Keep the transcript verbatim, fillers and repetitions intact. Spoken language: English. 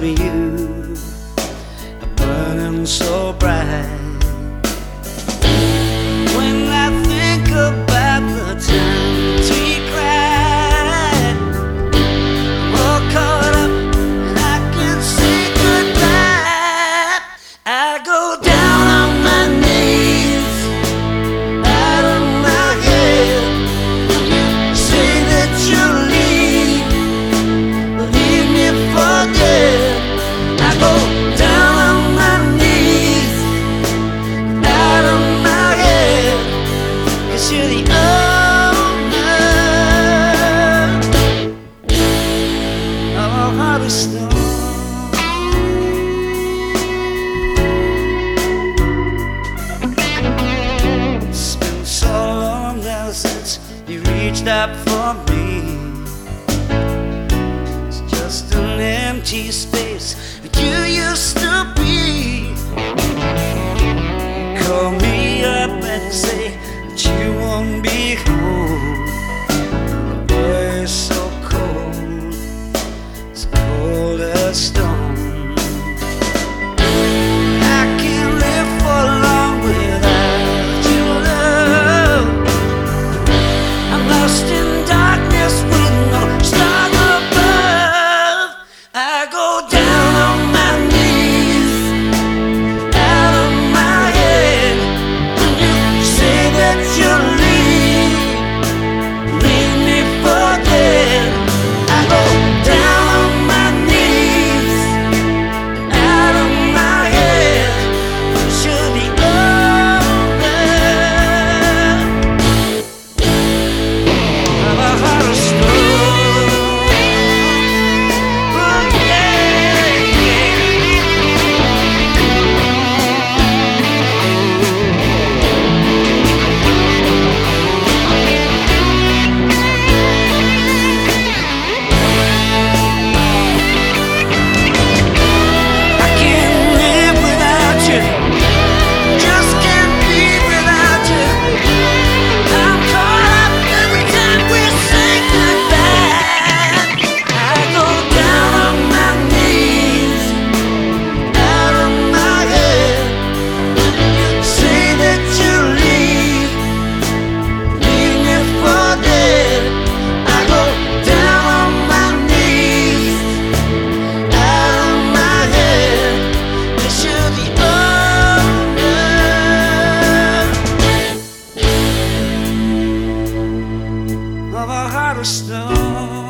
of you burning so bright. When I think about the times we cried, I'm all caught up and I can't say goodbye. I go down on my knees, out of my head. Say that you'll leave, leave me for dead. I go down on my knees, out of my head. 'Cause you're the owner of a heart of stone. It's been so long now since you reached out for me. It's just an empty space that you used to be. Call me up and say that you won't be home. The boy is so cold, it's cold as stone. I can't live for long without your love. I'm lost in darkness with no star above. I go down on my knees, out of my head. When you say that you'll leave, leave me for dead. I go down on my knees, out of my head. 'Cause you're the owner of a heart of stone. Oh yeah, yeah. I can't live without you, just can't be without you. I'm caught up every time we say goodbye. I go down on my knees, out of my head. Say that you'll leave, leave me for dead. I go down on my knees, out of my head. 'Cause you're the owner of a heart of stone.